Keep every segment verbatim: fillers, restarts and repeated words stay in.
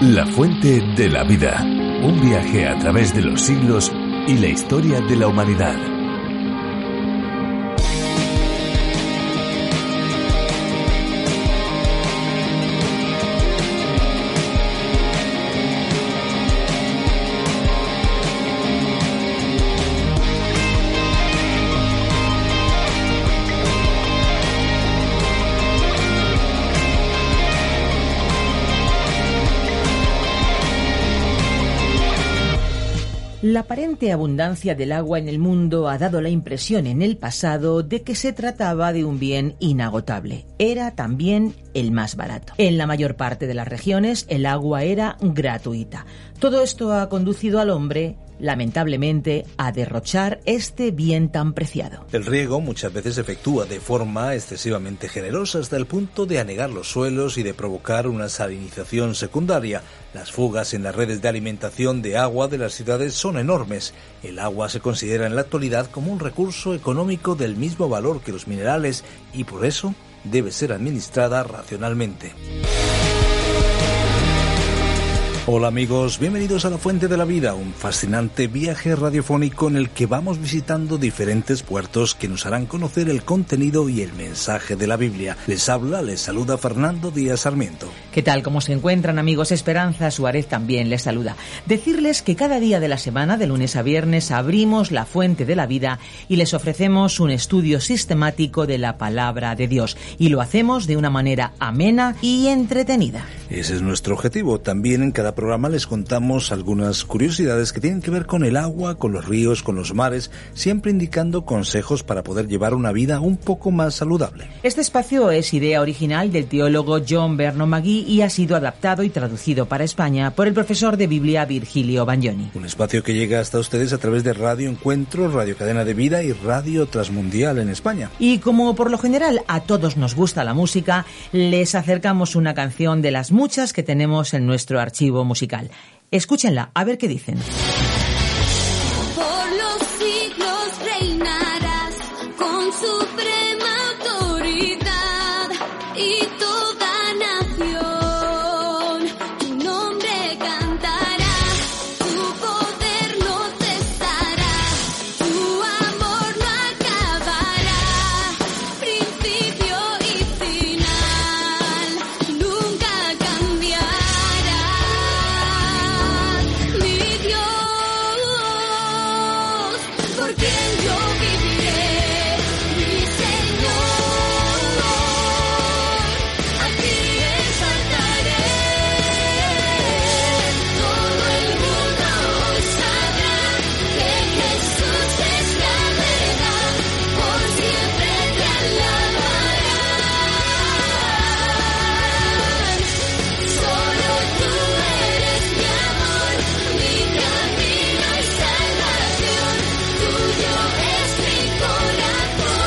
La fuente de la vida. Un viaje a través de los siglos y la historia de la humanidad. La aparente abundancia del agua en el mundo ha dado la impresión en el pasado de que se trataba de un bien inagotable. Era también el más barato. En la mayor parte de las regiones el agua era gratuita. Todo esto ha conducido al hombre, lamentablemente, a derrochar este bien tan preciado. El riego muchas veces se efectúa de forma excesivamente generosa hasta el punto de anegar los suelos y de provocar una salinización secundaria. Las fugas en las redes de alimentación de agua de las ciudades son enormes. El agua se considera en la actualidad como un recurso económico del mismo valor que los minerales y por eso debe ser administrada racionalmente. Hola amigos, bienvenidos a La Fuente de la Vida, un fascinante viaje radiofónico en el que vamos visitando diferentes puertos que nos harán conocer el contenido y el mensaje de la Biblia. Les habla, les saluda Fernando Díaz Sarmiento. ¿Qué tal? ¿Cómo se encuentran, amigos? Esperanza Suárez también les saluda. Decirles que cada día de la semana, de lunes a viernes, abrimos La Fuente de la Vida y les ofrecemos un estudio sistemático de la Palabra de Dios. Y lo hacemos de una manera amena y entretenida. Ese es nuestro objetivo. También en cada programa les contamos algunas curiosidades que tienen que ver con el agua, con los ríos, con los mares, siempre indicando consejos para poder llevar una vida un poco más saludable. Este espacio es idea original del teólogo John Vernon McGee y ha sido adaptado y traducido para España por el profesor de Biblia Virgilio Bagnoni. Un espacio que llega hasta ustedes a través de Radio Encuentro, Radio Cadena de Vida y Radio Transmundial en España. Y como por lo general a todos nos gusta la música, les acercamos una canción de las muchas que tenemos en nuestro archivo musical. Escúchenla, a ver qué dicen. Por los siglos reinarás con suprema autoridad y toda nación tu nombre cantará, tu poder no cesará, tu amor no acabará, principio y final nunca cambiará. Mi Dios, por quien yo viviré, mi Señor, a ti exaltaré. Todo el mundo hoy sabrá que Jesús es la verdad, por siempre te alabarán. Solo tú eres mi amor, mi camino y salvación, tuyo es mi corazón.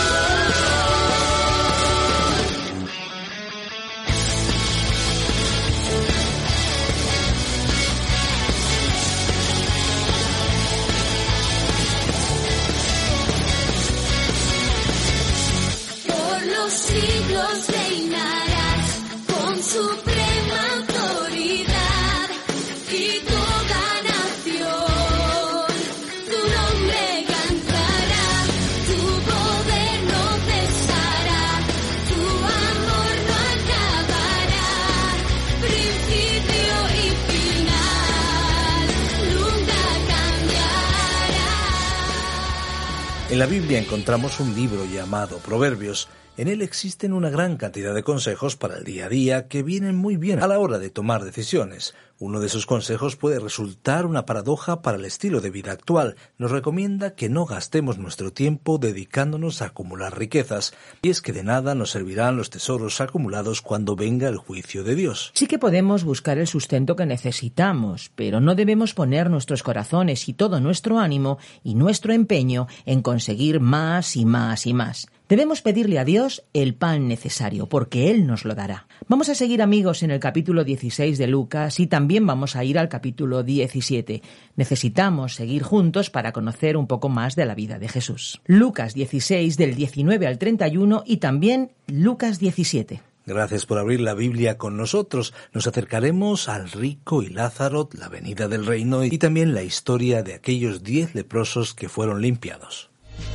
Por los siglos reinarás con suprema autoridad y toda nación tu nombre cantará, tu poder no cesará, tu amor no acabará, principio y final nunca cambiará. En la Biblia encontramos un libro llamado Proverbios. En él existen una gran cantidad de consejos para el día a día que vienen muy bien a la hora de tomar decisiones. Uno de esos consejos puede resultar una paradoja para el estilo de vida actual. Nos recomienda que no gastemos nuestro tiempo dedicándonos a acumular riquezas, y es que de nada nos servirán los tesoros acumulados cuando venga el juicio de Dios. Sí que podemos buscar el sustento que necesitamos, pero no debemos poner nuestros corazones y todo nuestro ánimo y nuestro empeño en conseguir más y más y más. Debemos pedirle a Dios el pan necesario, porque Él nos lo dará. Vamos a seguir, amigos, en el capítulo dieciséis de Lucas y también vamos a ir al capítulo diecisiete. Necesitamos seguir juntos para conocer un poco más de la vida de Jesús. Lucas dieciséis, del diecinueve al treinta y uno, y también Lucas diecisiete. Gracias por abrir la Biblia con nosotros. Nos acercaremos al rico y Lázaro, la venida del reino y también la historia de aquellos diez leprosos que fueron limpiados.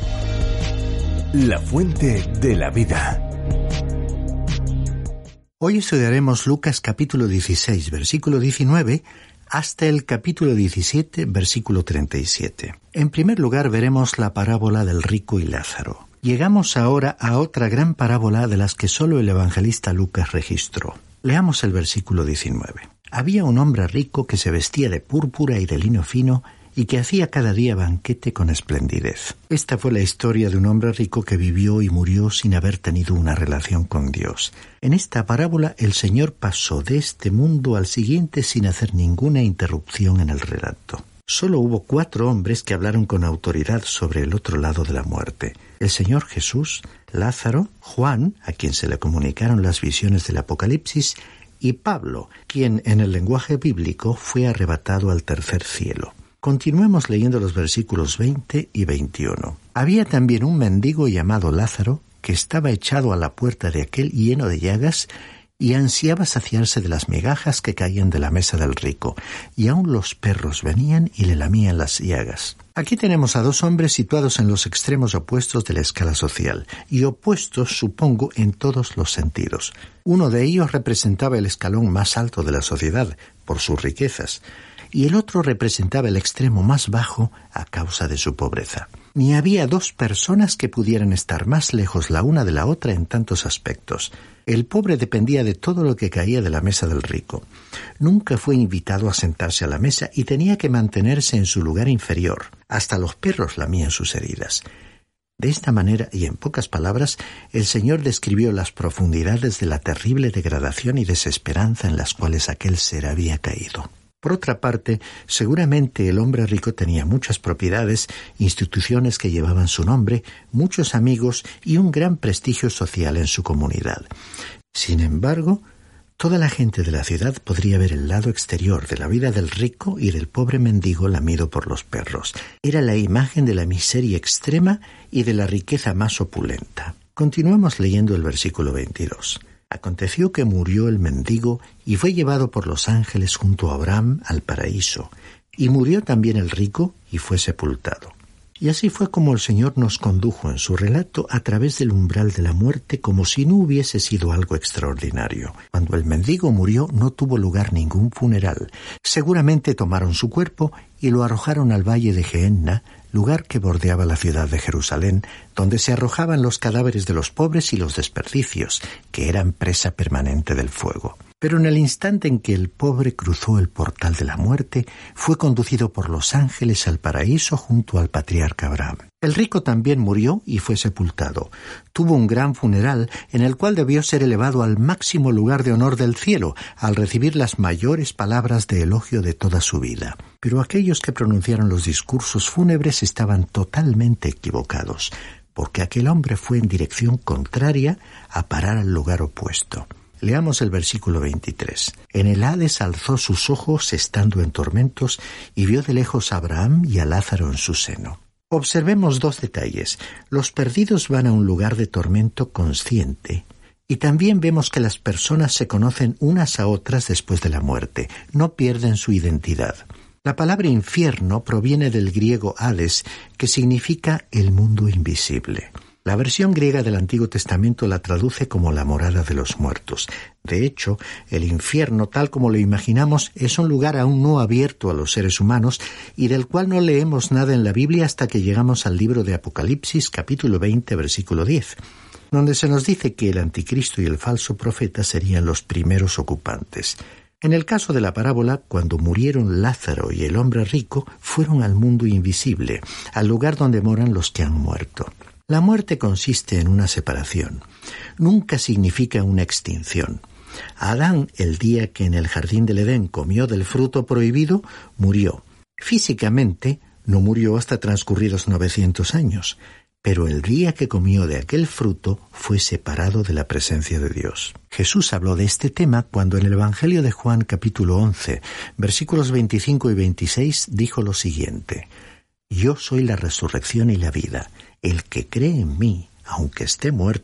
La fuente de la vida. Hoy estudiaremos Lucas capítulo dieciséis, versículo diecinueve, hasta el capítulo diecisiete, versículo treinta y siete. En primer lugar veremos la parábola del rico y Lázaro. Llegamos ahora a otra gran parábola de las que solo el evangelista Lucas registró. Leamos el versículo diecinueve. Había un hombre rico que se vestía de púrpura y de lino fino y que hacía cada día banquete con esplendidez. Esta fue la historia de un hombre rico que vivió y murió sin haber tenido una relación con Dios. En esta parábola el Señor pasó de este mundo al siguiente sin hacer ninguna interrupción en el relato. Solo hubo cuatro hombres que hablaron con autoridad sobre el otro lado de la muerte: el Señor Jesús, Lázaro, Juan, a quien se le comunicaron las visiones del Apocalipsis, y Pablo, quien en el lenguaje bíblico fue arrebatado al tercer cielo. Continuemos leyendo los versículos veinte y veintiuno. Había también un mendigo llamado Lázaro, que estaba echado a la puerta de aquel lleno de llagas, y ansiaba saciarse de las migajas que caían de la mesa del rico, y aun los perros venían y le lamían las llagas. Aquí tenemos a dos hombres situados en los extremos opuestos de la escala social, y opuestos, supongo, en todos los sentidos. Uno de ellos representaba el escalón más alto de la sociedad, por sus riquezas, y el otro representaba el extremo más bajo a causa de su pobreza. Ni había dos personas que pudieran estar más lejos la una de la otra en tantos aspectos. El pobre dependía de todo lo que caía de la mesa del rico. Nunca fue invitado a sentarse a la mesa y tenía que mantenerse en su lugar inferior. Hasta los perros lamían sus heridas. De esta manera, y en pocas palabras, el Señor describió las profundidades de la terrible degradación y desesperanza en las cuales aquel ser había caído. Por otra parte, seguramente el hombre rico tenía muchas propiedades, instituciones que llevaban su nombre, muchos amigos y un gran prestigio social en su comunidad. Sin embargo, toda la gente de la ciudad podría ver el lado exterior de la vida del rico y del pobre mendigo lamido por los perros. Era la imagen de la miseria extrema y de la riqueza más opulenta. Continuemos leyendo el versículo veintidós. Aconteció que murió el mendigo y fue llevado por los ángeles junto a Abraham al paraíso, y murió también el rico y fue sepultado. Y así fue como el Señor nos condujo en su relato a través del umbral de la muerte, como si no hubiese sido algo extraordinario. Cuando el mendigo murió no tuvo lugar ningún funeral. Seguramente tomaron su cuerpo y lo arrojaron al valle de Gehenna, lugar que bordeaba la ciudad de Jerusalén, donde se arrojaban los cadáveres de los pobres y los desperdicios, que eran presa permanente del fuego. Pero en el instante en que el pobre cruzó el portal de la muerte, fue conducido por los ángeles al paraíso junto al patriarca Abraham. El rico también murió y fue sepultado. Tuvo un gran funeral en el cual debió ser elevado al máximo lugar de honor del cielo, al recibir las mayores palabras de elogio de toda su vida. Pero aquellos que pronunciaron los discursos fúnebres estaban totalmente equivocados, porque aquel hombre fue en dirección contraria a parar al lugar opuesto. Leamos el versículo veintitrés. En el Hades alzó sus ojos estando en tormentos y vio de lejos a Abraham y a Lázaro en su seno. Observemos dos detalles. Los perdidos van a un lugar de tormento consciente, y también vemos que las personas se conocen unas a otras después de la muerte, no pierden su identidad. La palabra infierno proviene del griego Hades, que significa el mundo invisible. La versión griega del Antiguo Testamento la traduce como la morada de los muertos. De hecho, el infierno, tal como lo imaginamos, es un lugar aún no abierto a los seres humanos y del cual no leemos nada en la Biblia hasta que llegamos al libro de Apocalipsis, capítulo veinte, versículo diez, donde se nos dice que el anticristo y el falso profeta serían los primeros ocupantes. En el caso de la parábola, cuando murieron Lázaro y el hombre rico, fueron al mundo invisible, al lugar donde moran los que han muerto. La muerte consiste en una separación. Nunca significa una extinción. Adán, el día que en el jardín del Edén comió del fruto prohibido, murió. Físicamente, no murió hasta transcurridos novecientos años, pero el día que comió de aquel fruto fue separado de la presencia de Dios. Jesús habló de este tema cuando en el Evangelio de Juan capítulo once, versículos veinticinco y veintiséis, dijo lo siguiente: Yo soy la resurrección y la vida. El que cree en mí, aunque esté muerto,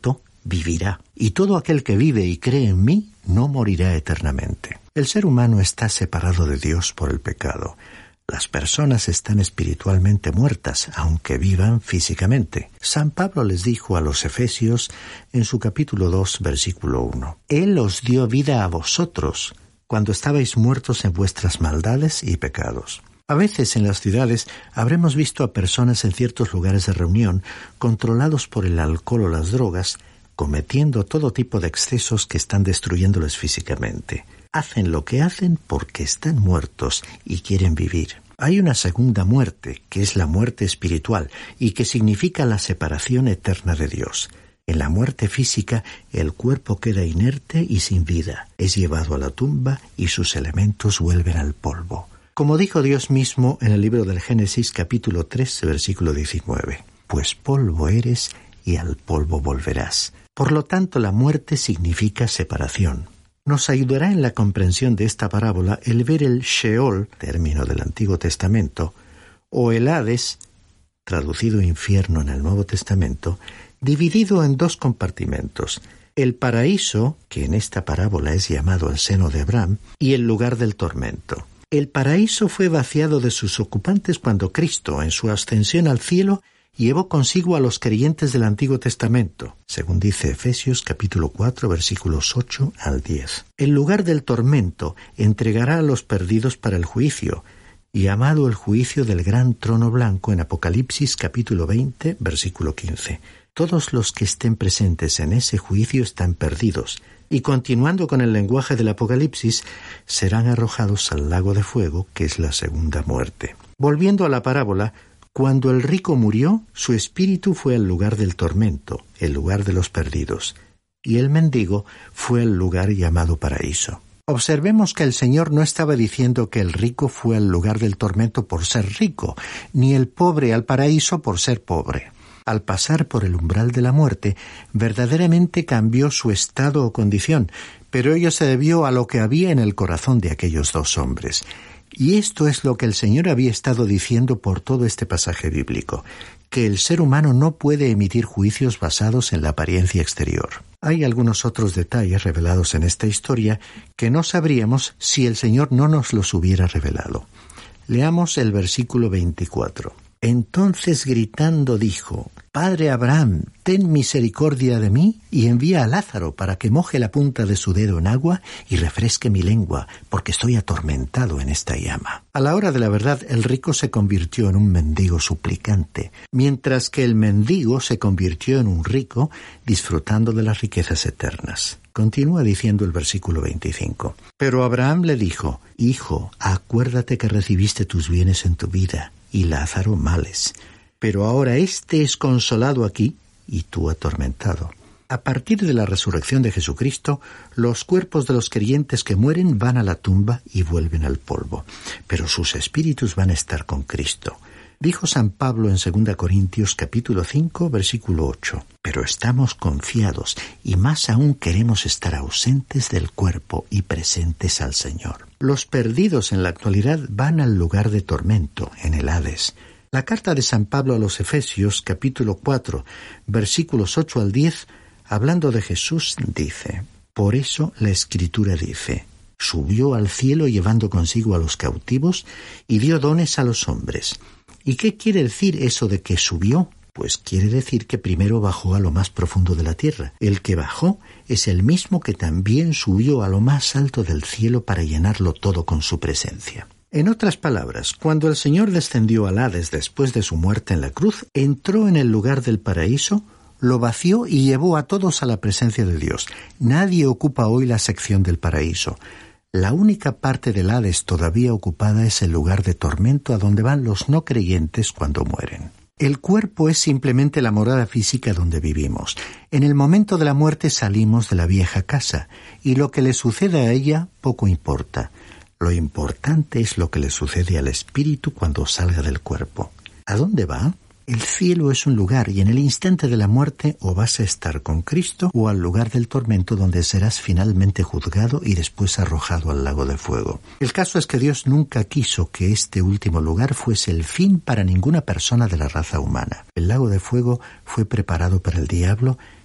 vivirá, y todo aquel que vive y cree en mí no morirá eternamente. El ser humano está separado de Dios por el pecado. Las personas están espiritualmente muertas, aunque vivan físicamente. San Pablo les dijo a los Efesios en su capítulo dos, versículo uno, Él os dio vida a vosotros cuando estabais muertos en vuestras maldades y pecados. A veces en las ciudades habremos visto a personas en ciertos lugares de reunión controlados por el alcohol o las drogas, cometiendo todo tipo de excesos que están destruyéndoles físicamente. Hacen lo que hacen porque están muertos y quieren vivir. Hay una segunda muerte, que es la muerte espiritual, y que significa la separación eterna de Dios. En la muerte física, el cuerpo queda inerte y sin vida. Es llevado a la tumba y sus elementos vuelven al polvo. Como dijo Dios mismo en el libro del Génesis, capítulo tres, versículo diecinueve, pues polvo eres y al polvo volverás. Por lo tanto, la muerte significa separación. Nos ayudará en la comprensión de esta parábola el ver el Sheol, término del Antiguo Testamento, o el Hades, traducido infierno en el Nuevo Testamento, dividido en dos compartimentos: el paraíso, que en esta parábola es llamado el seno de Abraham, y el lugar del tormento. El paraíso fue vaciado de sus ocupantes cuando Cristo, en su ascensión al cielo, llevó consigo a los creyentes del Antiguo Testamento, según dice Efesios capítulo cuatro, versículos ocho al diez. El lugar del tormento entregará a los perdidos para el juicio, llamado el juicio del gran trono blanco en Apocalipsis capítulo veinte, versículo quince. Todos los que estén presentes en ese juicio están perdidos, y continuando con el lenguaje del Apocalipsis, serán arrojados al lago de fuego, que es la segunda muerte. Volviendo a la parábola, cuando el rico murió, su espíritu fue al lugar del tormento, el lugar de los perdidos, y el mendigo fue al lugar llamado paraíso. Observemos que el Señor no estaba diciendo que el rico fue al lugar del tormento por ser rico, ni el pobre al paraíso por ser pobre. Al pasar por el umbral de la muerte, verdaderamente cambió su estado o condición, pero ello se debió a lo que había en el corazón de aquellos dos hombres. Y esto es lo que el Señor había estado diciendo por todo este pasaje bíblico, que el ser humano no puede emitir juicios basados en la apariencia exterior. Hay algunos otros detalles revelados en esta historia que no sabríamos si el Señor no nos los hubiera revelado. Leamos el versículo veinticuatro. Entonces gritando dijo, Padre Abraham, ten misericordia de mí y envía a Lázaro para que moje la punta de su dedo en agua y refresque mi lengua, porque estoy atormentado en esta llama. A la hora de la verdad, el rico se convirtió en un mendigo suplicante, mientras que el mendigo se convirtió en un rico disfrutando de las riquezas eternas. Continúa diciendo el versículo veinticinco. Pero Abraham le dijo, Hijo, acuérdate que recibiste tus bienes en tu vida, y Lázaro males. Pero ahora éste es consolado aquí, y tú atormentado. A partir de la resurrección de Jesucristo, los cuerpos de los creyentes que mueren van a la tumba y vuelven al polvo, pero sus espíritus van a estar con Cristo. Dijo San Pablo en segunda Corintios capítulo cinco, versículo ocho, pero estamos confiados y más aún queremos estar ausentes del cuerpo y presentes al Señor. Los perdidos en la actualidad van al lugar de tormento, en el Hades. La carta de San Pablo a los Efesios capítulo cuatro, versículos ocho al diez, hablando de Jesús, dice, por eso la Escritura dice, subió al cielo llevando consigo a los cautivos y dio dones a los hombres. ¿Y qué quiere decir eso de que subió? Pues quiere decir que primero bajó a lo más profundo de la tierra. El que bajó es el mismo que también subió a lo más alto del cielo para llenarlo todo con su presencia. En otras palabras, cuando el Señor descendió al Hades después de su muerte en la cruz, entró en el lugar del paraíso, lo vació y llevó a todos a la presencia de Dios. Nadie ocupa hoy la sección del paraíso. La única parte del Hades todavía ocupada es el lugar de tormento a donde van los no creyentes cuando mueren. El cuerpo es simplemente la morada física donde vivimos. En el momento de la muerte salimos de la vieja casa, y lo que le sucede a ella poco importa. Lo importante es lo que le sucede al espíritu cuando salga del cuerpo. ¿A dónde va? El cielo es un lugar y en el instante de la muerte o vas a estar con Cristo o al lugar del tormento donde serás finalmente juzgado y después arrojado al lago de fuego. El caso es que Dios nunca quiso que este último lugar fuese el fin para ninguna persona de la raza humana. El lago de fuego fue preparado para el diablo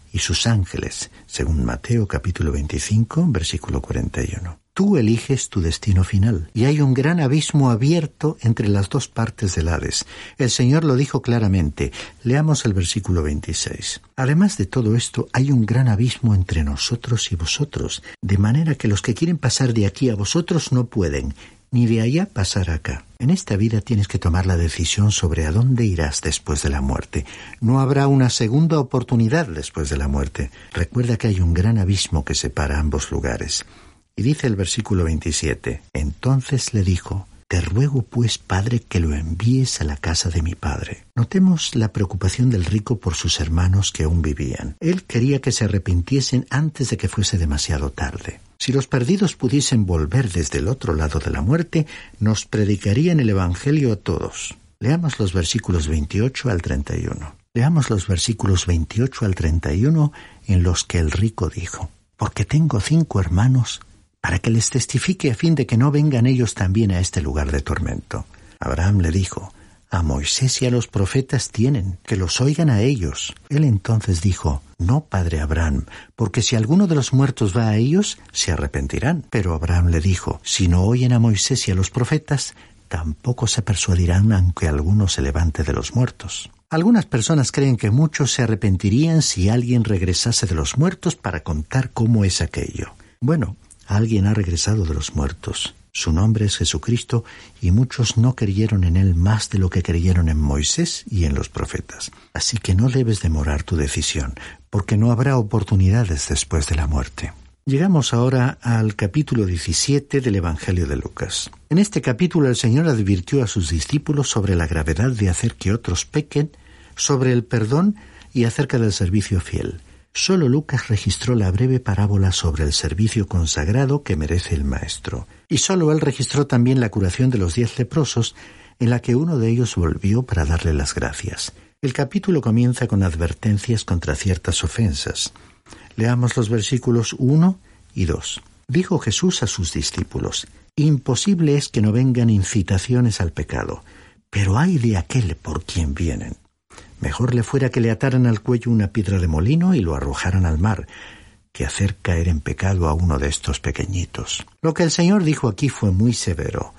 y sus ángeles, según Mateo capítulo veinticinco, versículo cuarenta y uno. Tú eliges tu destino final, y hay un gran abismo abierto entre las dos partes del Hades. El Señor lo dijo claramente. Leamos el versículo veintiséis. Además de todo esto, hay un gran abismo entre nosotros y vosotros, de manera que los que quieren pasar de aquí a vosotros no pueden, ni de allá pasar acá. En esta vida tienes que tomar la decisión sobre a dónde irás después de la muerte. No habrá una segunda oportunidad después de la muerte. Recuerda que hay un gran abismo que separa ambos lugares. Y dice el versículo veintisiete, entonces le dijo, te ruego pues, Padre, que lo envíes a la casa de mi padre. Notemos la preocupación del rico por sus hermanos que aún vivían. Él quería que se arrepintiesen antes de que fuese demasiado tarde. Si los perdidos pudiesen volver desde el otro lado de la muerte, nos predicarían el Evangelio a todos. Leamos los versículos veintiocho al treinta y uno. Leamos los versículos veintiocho al treinta y uno en los que el rico dijo, porque tengo cinco hermanos, para que les testifique a fin de que no vengan ellos también a este lugar de tormento. Abraham le dijo, a Moisés y a los profetas tienen, que los oigan a ellos. Él entonces dijo, no, padre Abraham, porque si alguno de los muertos va a ellos, se arrepentirán. Pero Abraham le dijo, si no oyen a Moisés y a los profetas, tampoco se persuadirán aunque alguno se levante de los muertos. Algunas personas creen que muchos se arrepentirían si alguien regresase de los muertos para contar cómo es aquello. Bueno, alguien ha regresado de los muertos. Su nombre es Jesucristo y muchos no creyeron en él más de lo que creyeron en Moisés y en los profetas. Así que no debes demorar tu decisión, porque no habrá oportunidades después de la muerte. Llegamos ahora al capítulo diecisiete del Evangelio de Lucas. En este capítulo el Señor advirtió a sus discípulos sobre la gravedad de hacer que otros pequen, sobre el perdón y acerca del servicio fiel. Solo Lucas registró la breve parábola sobre el servicio consagrado que merece el Maestro. Y solo él registró también la curación de los diez leprosos, en la que uno de ellos volvió para darle las gracias. El capítulo comienza con advertencias contra ciertas ofensas. Leamos los versículos uno y dos. Dijo Jesús a sus discípulos, imposible es que no vengan incitaciones al pecado, pero ay de aquel por quien vienen. Mejor le fuera que le ataran al cuello una piedra de molino y lo arrojaran al mar, que hacer caer en pecado a uno de estos pequeñitos. Lo que el Señor dijo aquí fue muy severo.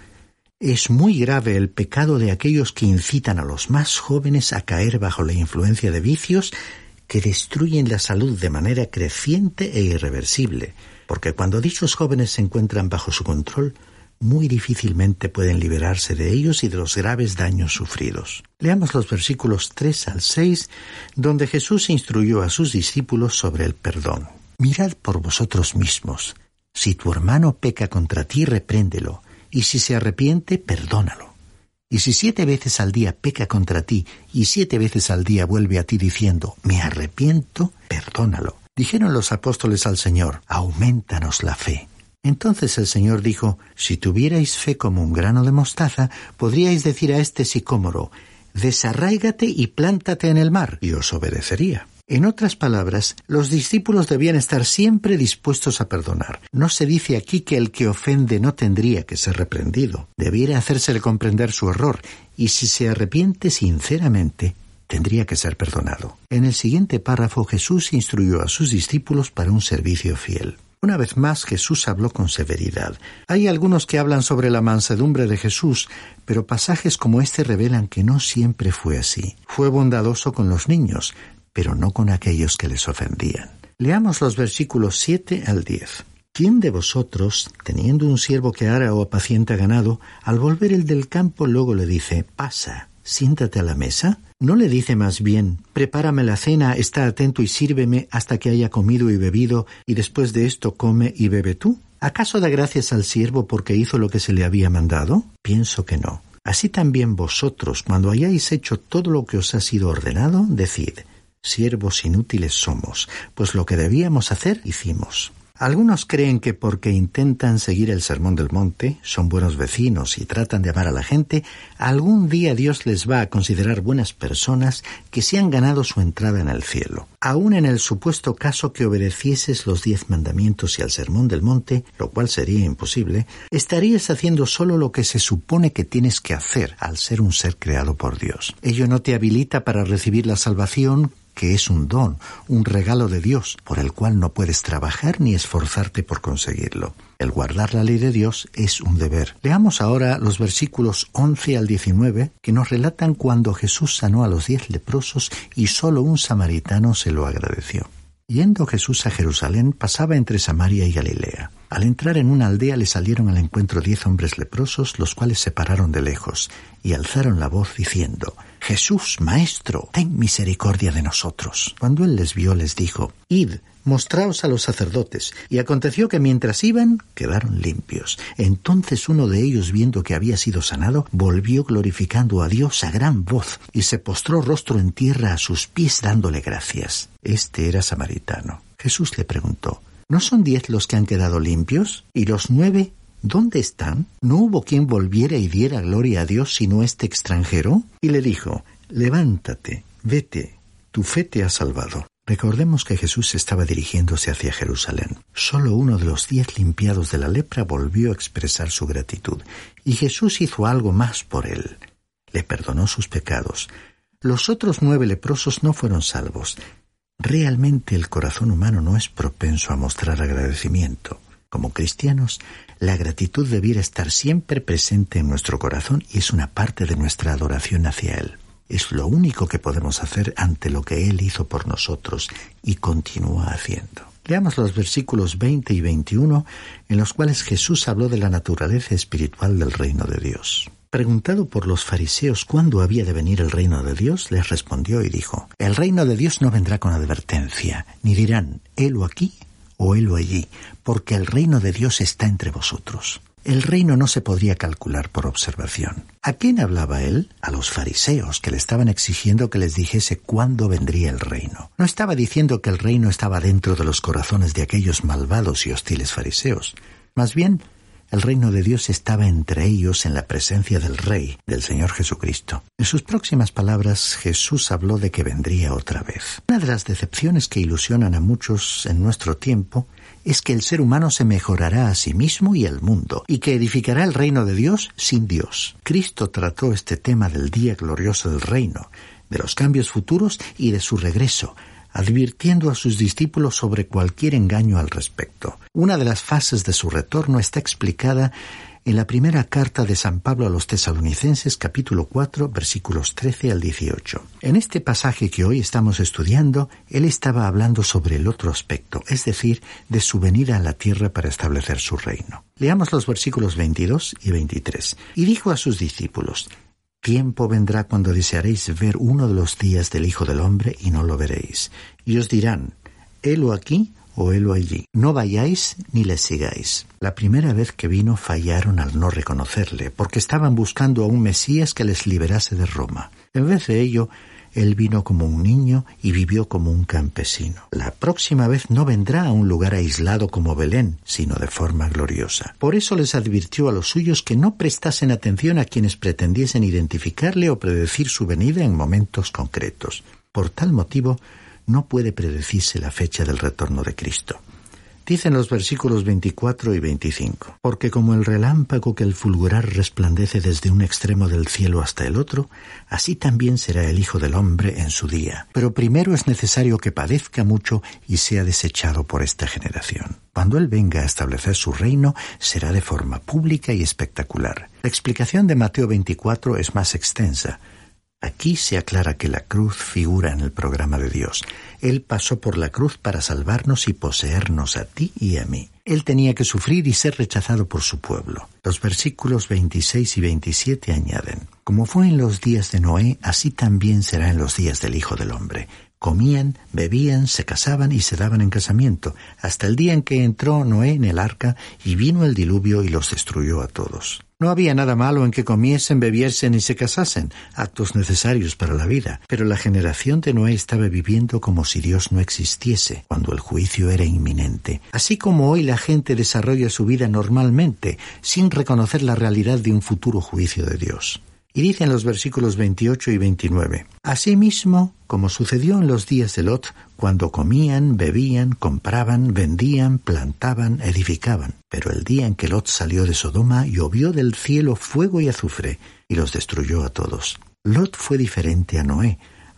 Es muy grave el pecado de aquellos que incitan a los más jóvenes a caer bajo la influencia de vicios que destruyen la salud de manera creciente e irreversible, porque cuando dichos jóvenes se encuentran bajo su control, muy difícilmente pueden liberarse de ellos y de los graves daños sufridos. Leamos los versículos tres al seis, donde Jesús instruyó a sus discípulos sobre el perdón. Mirad por vosotros mismos. Si tu hermano peca contra ti, repréndelo, y si se arrepiente, perdónalo. Y si siete veces al día peca contra ti, y siete veces al día vuelve a ti diciendo, me arrepiento, perdónalo. Dijeron los apóstoles al Señor, aumentanos la fe. Entonces el Señor dijo, si tuvierais fe como un grano de mostaza, podríais decir a este sicómoro, desarráigate y plántate en el mar, y os obedecería. En otras palabras, los discípulos debían estar siempre dispuestos a perdonar. No se dice aquí que el que ofende no tendría que ser reprendido. Debiera hacérsele comprender su error, y si se arrepiente sinceramente, tendría que ser perdonado. En el siguiente párrafo Jesús instruyó a sus discípulos para un servicio fiel. Una vez más Jesús habló con severidad. Hay algunos que hablan sobre la mansedumbre de Jesús, pero pasajes como este revelan que no siempre fue así. Fue bondadoso con los niños, pero no con aquellos que les ofendían. Leamos los versículos siete al diez. ¿Quién de vosotros, teniendo un siervo que ara o apacienta ganado, al volver el del campo luego le dice, pasa, siéntate a la mesa? ¿No le dice más bien, prepárame la cena, está atento y sírveme hasta que haya comido y bebido, y después de esto come y bebe tú? ¿Acaso da gracias al siervo porque hizo lo que se le había mandado? Pienso que no. Así también vosotros, cuando hayáis hecho todo lo que os ha sido ordenado, decid, siervos inútiles somos, pues lo que debíamos hacer, hicimos. Algunos creen que porque intentan seguir el Sermón del Monte, son buenos vecinos y tratan de amar a la gente, algún día Dios les va a considerar buenas personas que se han ganado su entrada en el cielo. Aún en el supuesto caso que obedecieses los diez mandamientos y al Sermón del Monte, lo cual sería imposible, estarías haciendo solo lo que se supone que tienes que hacer al ser un ser creado por Dios. Ello no te habilita para recibir la salvación que es un don, un regalo de Dios, por el cual no puedes trabajar ni esforzarte por conseguirlo. El guardar la ley de Dios es un deber. Leamos ahora los versículos once al diecinueve, que nos relatan cuando Jesús sanó a los diez leprosos y solo un samaritano se lo agradeció. Yendo Jesús a Jerusalén, pasaba entre Samaria y Galilea. Al entrar en una aldea le salieron al encuentro diez hombres leprosos, los cuales se pararon de lejos y alzaron la voz diciendo: «Jesús, Maestro, ten misericordia de nosotros». Cuando él les vio, les dijo: «Id, mostraos a los sacerdotes». Y aconteció que mientras iban, quedaron limpios. Entonces uno de ellos, viendo que había sido sanado, volvió glorificando a Dios a gran voz, y se postró rostro en tierra a sus pies dándole gracias. Este era samaritano. Jesús le preguntó: ¿No son diez los que han quedado limpios? ¿Y los nueve dónde están? ¿No hubo quien volviera y diera gloria a Dios sino este extranjero? Y le dijo: «Levántate, vete, tu fe te ha salvado». Recordemos que Jesús estaba dirigiéndose hacia Jerusalén. Solo uno de los diez limpiados de la lepra volvió a expresar su gratitud, y Jesús hizo algo más por él. Le perdonó sus pecados. Los otros nueve leprosos no fueron salvos. Realmente el corazón humano no es propenso a mostrar agradecimiento. Como cristianos, la gratitud debiera estar siempre presente en nuestro corazón y es una parte de nuestra adoración hacia Él. Es lo único que podemos hacer ante lo que Él hizo por nosotros y continúa haciendo. Leamos los versículos veinte y veintiuno, en los cuales Jesús habló de la naturaleza espiritual del reino de Dios. Preguntado por los fariseos cuándo había de venir el reino de Dios, les respondió y dijo: «El reino de Dios no vendrá con advertencia, ni dirán, helo aquí o helo allí, porque el reino de Dios está entre vosotros». El reino no se podría calcular por observación. ¿A quién hablaba él? A los fariseos, que le estaban exigiendo que les dijese cuándo vendría el reino. No estaba diciendo que el reino estaba dentro de los corazones de aquellos malvados y hostiles fariseos. Más bien, el reino de Dios estaba entre ellos en la presencia del Rey, del Señor Jesucristo. En sus próximas palabras, Jesús habló de que vendría otra vez. Una de las decepciones que ilusionan a muchos en nuestro tiempo es que el ser humano se mejorará a sí mismo y al mundo, y que edificará el reino de Dios sin Dios. Cristo trató este tema del día glorioso del reino, de los cambios futuros y de su regreso, advirtiendo a sus discípulos sobre cualquier engaño al respecto. Una de las fases de su retorno está explicada en la primera carta de San Pablo a los Tesalonicenses, capítulo cuatro, versículos trece al dieciocho. En este pasaje que hoy estamos estudiando, él estaba hablando sobre el otro aspecto, es decir, de su venida a la tierra para establecer su reino. Leamos los versículos veintidós y veintitrés. Y dijo a sus discípulos: «Tiempo vendrá cuando desearéis ver uno de los días del Hijo del Hombre y no lo veréis. Y os dirán, helo aquí o helo allí. No vayáis ni le sigáis». La primera vez que vino fallaron al no reconocerle, porque estaban buscando a un Mesías que les liberase de Roma. En vez de ello, él vino como un niño y vivió como un campesino. La próxima vez no vendrá a un lugar aislado como Belén, sino de forma gloriosa. Por eso les advirtió a los suyos que no prestasen atención a quienes pretendiesen identificarle o predecir su venida en momentos concretos. Por tal motivo, no puede predecirse la fecha del retorno de Cristo. Dicen los versículos veinticuatro y veinticinco: «Porque como el relámpago que al fulgurar resplandece desde un extremo del cielo hasta el otro, así también será el Hijo del Hombre en su día. Pero primero es necesario que padezca mucho y sea desechado por esta generación. Cuando Él venga a establecer su reino, será de forma pública y espectacular». La explicación de Mateo veinticuatro es más extensa. Aquí se aclara que la cruz figura en el programa de Dios. Él pasó por la cruz para salvarnos y poseernos a ti y a mí. Él tenía que sufrir y ser rechazado por su pueblo. Los versículos veintiséis y veintisiete añaden: «Como fue en los días de Noé, así también será en los días del Hijo del Hombre. Comían, bebían, se casaban y se daban en casamiento, hasta el día en que entró Noé en el arca y vino el diluvio y los destruyó a todos». No había nada malo en que comiesen, bebiesen y se casasen, actos necesarios para la vida, pero la generación de Noé estaba viviendo como si Dios no existiese, cuando el juicio era inminente. Así como hoy la gente desarrolla su vida normalmente, sin reconocer la realidad de un futuro juicio de Dios. Y dicen los versículos veintiocho y veintinueve: «Asimismo, como sucedió en los días de Lot, cuando comían, bebían, compraban, vendían, plantaban, edificaban. Pero el día en que Lot salió de Sodoma, llovió del cielo fuego y azufre, y los destruyó a todos». Lot fue diferente a Noé,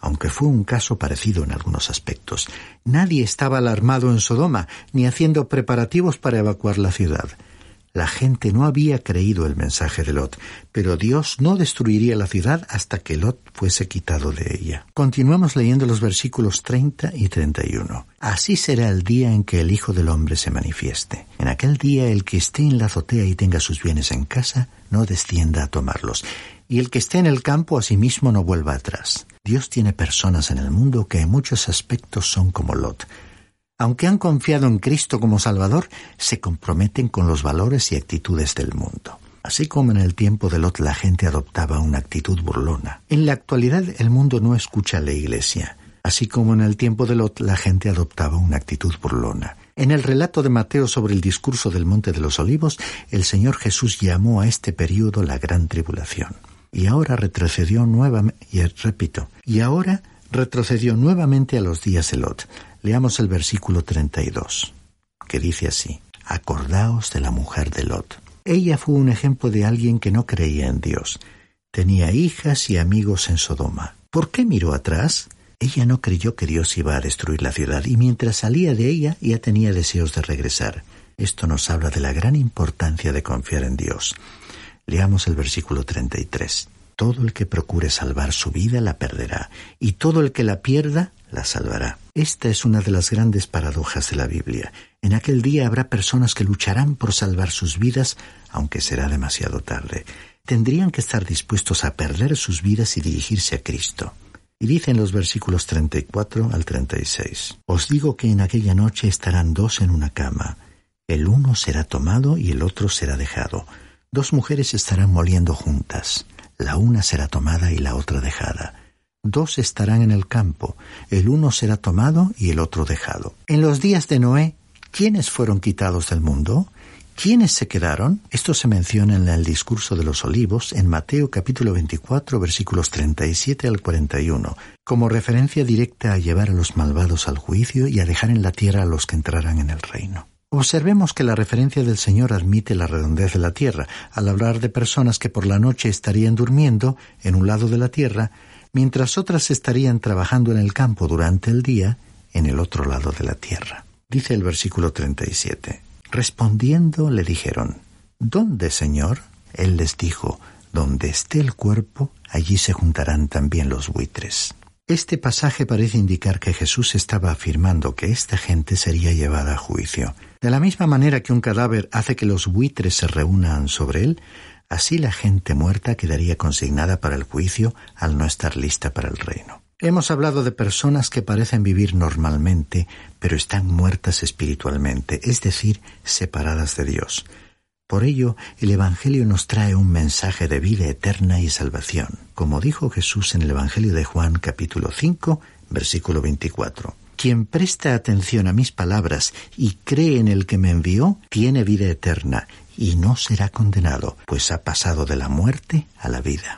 aunque fue un caso parecido en algunos aspectos. Nadie estaba alarmado en Sodoma, ni haciendo preparativos para evacuar la ciudad. La gente no había creído el mensaje de Lot, pero Dios no destruiría la ciudad hasta que Lot fuese quitado de ella. Continuamos leyendo los versículos treinta y treinta y uno. Así será el día en que el Hijo del Hombre se manifieste. En aquel día el que esté en la azotea y tenga sus bienes en casa, no descienda a tomarlos. Y el que esté en el campo asimismo no vuelva atrás. Dios tiene personas en el mundo que en muchos aspectos son como Lot. Aunque han confiado en Cristo como Salvador, se comprometen con los valores y actitudes del mundo. Así como en el tiempo de Lot la gente adoptaba una actitud burlona. En la actualidad el mundo no escucha a la Iglesia. Así como en el tiempo de Lot la gente adoptaba una actitud burlona. En el relato de Mateo sobre el discurso del Monte de los Olivos, el Señor Jesús llamó a este período la Gran Tribulación. Y ahora retrocedió nuevamente, y repito, y ahora retrocedió nuevamente a los días de Lot. Leamos el versículo treinta y dos, que dice así: Acordaos de la mujer de Lot. Ella fue un ejemplo de alguien que no creía en Dios. Tenía hijas y amigos en Sodoma. ¿Por qué miró atrás? Ella no creyó que Dios iba a destruir la ciudad, y mientras salía de ella ya tenía deseos de regresar. Esto nos habla de la gran importancia de confiar en Dios. Leamos el versículo treinta y tres. Todo el que procure salvar su vida la perderá, y todo el que la pierda la salvará. Esta es una de las grandes paradojas de la Biblia. En aquel día habrá personas que lucharán por salvar sus vidas, aunque será demasiado tarde. Tendrían que estar dispuestos a perder sus vidas y dirigirse a Cristo. Y dice en los versículos treinta y cuatro al treinta y seis, Os digo que en aquella noche estarán dos en una cama. El uno será tomado y el otro será dejado. Dos mujeres estarán moliendo juntas. La una será tomada y la otra dejada. Dos estarán en el campo. El uno será tomado y el otro dejado. En los días de Noé, ¿quiénes fueron quitados del mundo? ¿Quiénes se quedaron? Esto se menciona en el discurso de los olivos en Mateo capítulo veinticuatro, versículos treinta y siete al cuarenta y uno, como referencia directa a llevar a los malvados al juicio y a dejar en la tierra a los que entraran en el reino. Observemos que la referencia del Señor admite la redondez de la tierra, al hablar de personas que por la noche estarían durmiendo en un lado de la tierra, mientras otras estarían trabajando en el campo durante el día en el otro lado de la tierra. Dice el versículo treinta y siete. Respondiendo le dijeron, ¿Dónde, Señor? Él les dijo, donde esté el cuerpo, allí se juntarán también los buitres. Este pasaje parece indicar que Jesús estaba afirmando que esta gente sería llevada a juicio. De la misma manera que un cadáver hace que los buitres se reúnan sobre él, así la gente muerta quedaría consignada para el juicio al no estar lista para el reino. Hemos hablado de personas que parecen vivir normalmente, pero están muertas espiritualmente, es decir, separadas de Dios. Por ello, el Evangelio nos trae un mensaje de vida eterna y salvación, como dijo Jesús en el Evangelio de Juan capítulo cinco, versículo veinticuatro. Quien presta atención a mis palabras y cree en el que me envió, tiene vida eterna y no será condenado, pues ha pasado de la muerte a la vida.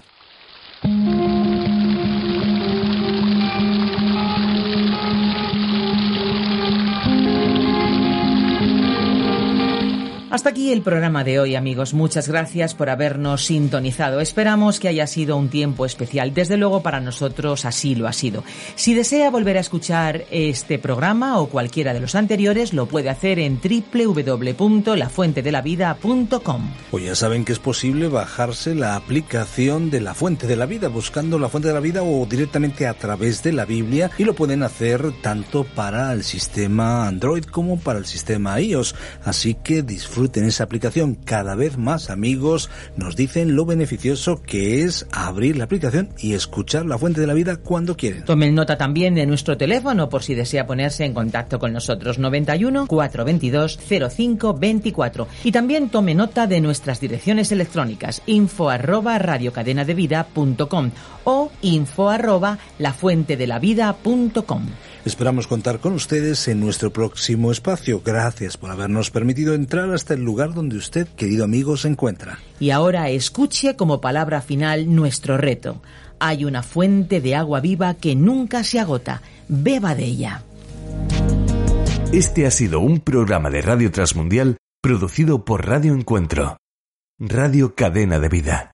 Hasta aquí el programa de hoy, amigos. Muchas gracias por habernos sintonizado. Esperamos que haya sido un tiempo especial. Desde luego, para nosotros así lo ha sido. Si desea volver a escuchar este programa o cualquiera de los anteriores, lo puede hacer en doble u doble u doble u punto la fuente de la vida punto com. O ya saben que es posible bajarse la aplicación de La Fuente de la Vida, buscando La Fuente de la Vida o directamente a través de la Biblia, y lo pueden hacer tanto para el sistema Android como para el sistema iOS. Así que disfruten en esa aplicación. Cada vez más amigos nos dicen lo beneficioso que es abrir la aplicación y escuchar La Fuente de la Vida cuando quieren. Tomen nota también de nuestro teléfono por si desea ponerse en contacto con nosotros, noventa y uno, cuatrocientos veintidós, cero cinco veinticuatro. Y también tome nota de nuestras direcciones electrónicas, info arroba radiocadenadevida punto com o info arroba lafuentedelavida punto com. Esperamos contar con ustedes en nuestro próximo espacio. Gracias por habernos permitido entrar hasta el lugar donde usted, querido amigo, se encuentra. Y ahora escuche como palabra final nuestro reto. Hay una fuente de agua viva que nunca se agota. Beba de ella. Este ha sido un programa de Radio Transmundial producido por Radio Encuentro, Radio Cadena de Vida.